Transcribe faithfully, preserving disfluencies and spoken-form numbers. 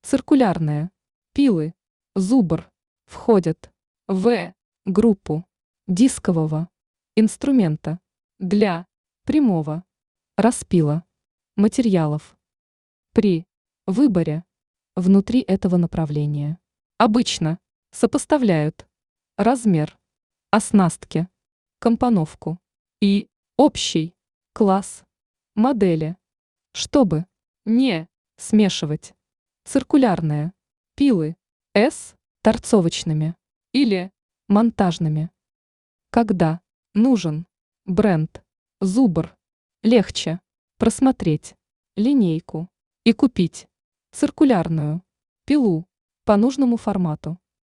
Циркулярные пилы зубр входят в группу дискового инструмента для прямого распила материалов. При выборе внутри этого направления обычно сопоставляют размер оснастки, компоновку и общий класс модели, чтобы не смешивать циркулярные пилы с торцовочными или монтажными. Когда нужен бренд зубр, легче просмотреть линейку и купить циркулярную пилу по нужному формату.